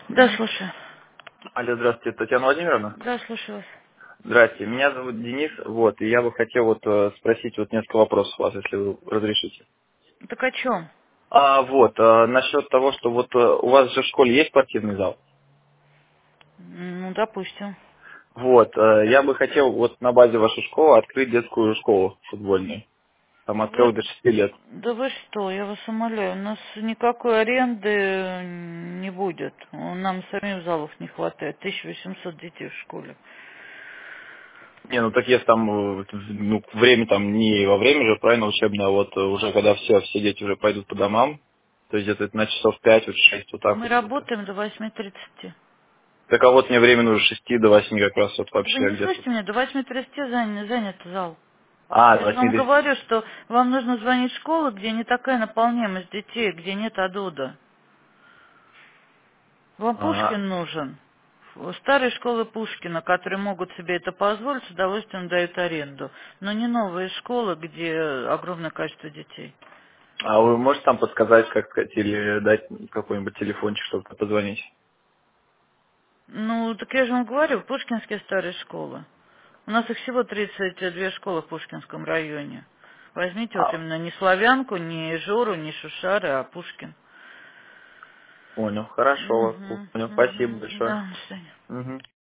Да, слушаю. Алло, здравствуйте, Татьяна Владимировна. Да, слушаю вас. Здравствуйте, меня зовут Денис, и я бы хотел спросить несколько вопросов у вас, если вы разрешите. Так о чем? Насчет того, что у вас же в школе есть спортивный зал. Ну, допустим. Я бы хотел на базе вашей школы открыть детскую школу футбольную. Там от 3 Вы... до 6 лет. Да вы что, я вас умоляю, у нас никакой аренды не будет. Нам самим залов не хватает. 1800 детей в школе. Не, ну так если там, время там не во время же, правильно, учебное, уже когда все дети уже пойдут по домам, то есть где-то на часов 5, 6, вот так Мы вот. работаем до 8:30. Так а мне время нужно с 6 до 8 как раз Вы вообще не где-то. слышите меня? До 8:30 занят зал. А, Я до же вам 80. говорю, что вам нужно звонить в школу, где не такая наполняемость детей, где нет адуда. Вам Ага. Пушкин нужен. Старые школы Пушкина, которые могут себе это позволить, с удовольствием дают аренду. Но не новые школы, где огромное количество детей. А вы можете там подсказать, как сказать, или дать какой-нибудь телефончик, чтобы позвонить? Ну, так я же вам говорю, пушкинские старые школы. У нас их всего 32 школы в Пушкинском районе. Возьмите вот А, именно не Славянку, не Жору, не Шушары, а Пушкин. понял. Хорошо, Угу, понял. Спасибо угу. большое. Да, до свидания. Мгм.